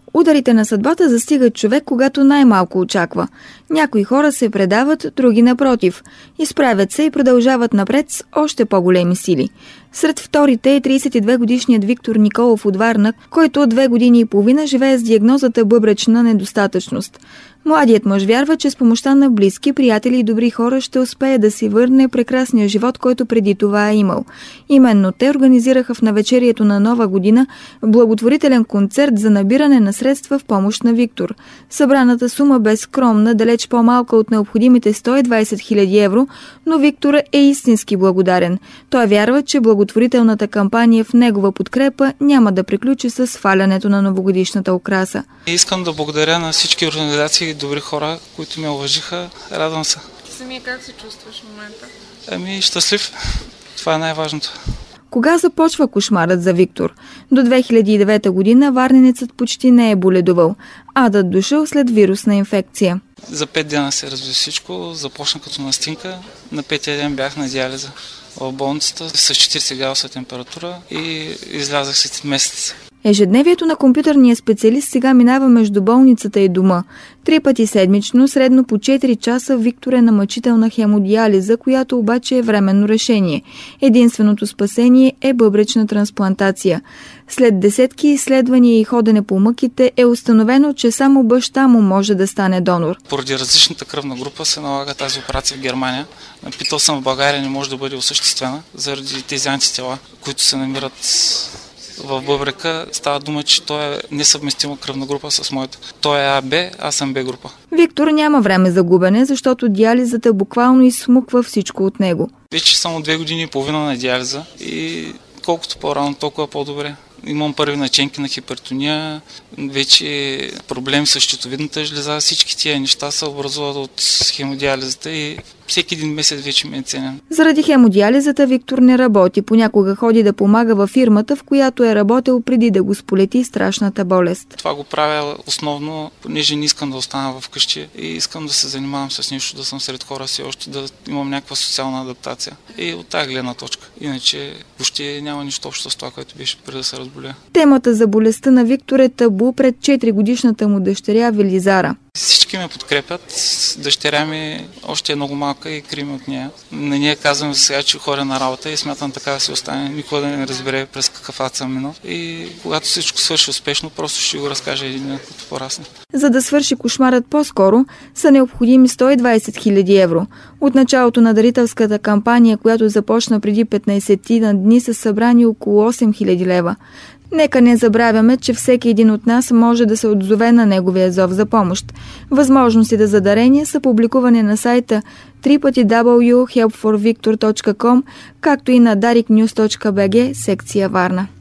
Ударите на съдбата застигат човек, когато най-малко очаква. Някои хора се предават, други напротив. Изправят се и продължават напред с още по-големи сили. Сред вторите е 32-годишният Виктор Николов от Варна, който от 2 години и половина живее с диагнозата бъбречна недостатъчност. Младият мъж вярва, че с помощта на близки, приятели и добри хора ще успее да си върне прекрасния живот, който преди това е имал. Именно те организираха в навечерието на Нова година благотворителен концерт за набиране на средства в помощ на Виктор. Събраната сума бе скромна, далеч по-малка от необходимите 120 000 евро, но Виктор е истински благодарен. Той вярва, че благотворителната кампания в негова подкрепа няма да приключи с свалянето на новогодишната украса. Искам да благодаря на всички организации и добри хора, които ме уважиха. Радвам се. Самия как се чувстваш в момента? Щастлив. Това е най-важното. Кога започва кошмарът за Виктор? До 2009 година варненецът почти не е боледувал. Адът дошъл след вирусна инфекция. За 5 дена се разви всичко. Започна като настинка. На 5-я ден бях на диализа в болницата с 40 градуса температура и излязах след месец. Ежедневието на компютърния специалист сега минава между болницата и дома. 3 пъти седмично, средно по 4 часа, Виктор е на мъчителна хемодиализа, която обаче е временно решение. Единственото спасение е бъбречна трансплантация. След десетки изследвания и ходене по мъките е установено, че само баща му може да стане донор. Поради различната кръвна група се налага тази операция в Германия. Напитал съм в България, не може да бъде осъществена заради тези антитела, които се намират в бъбрека. Става дума, че той е несъвместима кръвна група с моята. Той е АБ, аз съм Б група. Виктор няма време за губене, защото диализата буквално изсмуква всичко от него. Вече само 2 години и половина на диализа и колкото по-рано, толкова по-добре. Имам първи наченки на хипертония, вече проблеми с щитовидната жлеза, всички тия неща се образуват от хемодиализата и всеки един месец вече ми е ценен. Заради хемодиализата Виктор не работи. Понякога ходи да помага във фирмата, в която е работил преди да го сполети страшната болест. Това го правя основно, понеже не искам да остана вкъщи и искам да се занимавам с нещо, да съм сред хора си още, да имам някаква социална адаптация. И от тази гледна точка. Иначе въобще няма нищо общо с това, което беше преди да се разболя. Темата за болестта на Виктор е табу пред 4-годишната му дъщеря Велизара. Всички ме подкрепят. Дъщеря ми още е много малка и крие от нея. На нея казвам за сега, че ходя на работа и смятам така да си остане. Никога да не разбере през какъв ад съм минал. И когато всичко свърши успешно, просто ще го разкажа един ден, като порасне. За да свърши кошмарът по-скоро, са необходими 120 000 евро. От началото на дарителската кампания, която започна преди 15 на дни, са събрани около 8 000 лева. Нека не забравяме, че всеки един от нас може да се отзове на неговия зов за помощ. Възможностите за дарение са публикувани на сайта www.helpforvictor.com, както и на dariknews.bg, секция Варна.